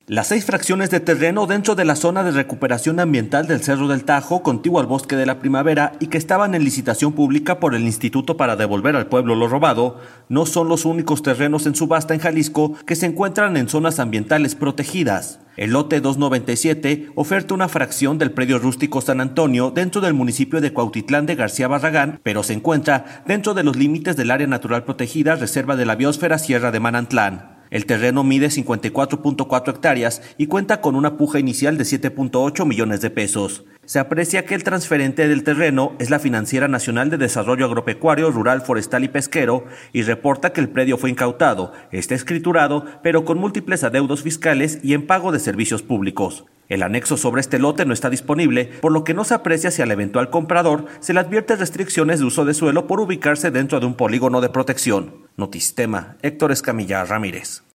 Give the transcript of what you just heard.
Las 6 fracciones de terreno dentro de la zona de recuperación ambiental del Cerro del Tajo, contiguo al Bosque de la Primavera y que estaban en licitación pública por el Instituto para devolver al pueblo lo robado, no son los únicos terrenos en subasta en Jalisco que se encuentran en zonas ambientales protegidas. El lote 297 oferta una fracción del predio rústico San Antonio dentro del municipio de Cuautitlán de García Barragán, pero se encuentra dentro de los límites del área natural protegida Reserva de la Biosfera Sierra de Manantlán. El terreno mide 54.4 hectáreas y cuenta con una puja inicial de 7.8 millones de pesos. Se aprecia que el transferente del terreno es la Financiera Nacional de Desarrollo Agropecuario, Rural, Forestal y Pesquero y reporta que el predio fue incautado, está escriturado, pero con múltiples adeudos fiscales y en pago de servicios públicos. El anexo sobre este lote no está disponible, por lo que no se aprecia si al eventual comprador se le advierte restricciones de uso de suelo por ubicarse dentro de un polígono de protección. Notistema, Héctor Escamilla Ramírez.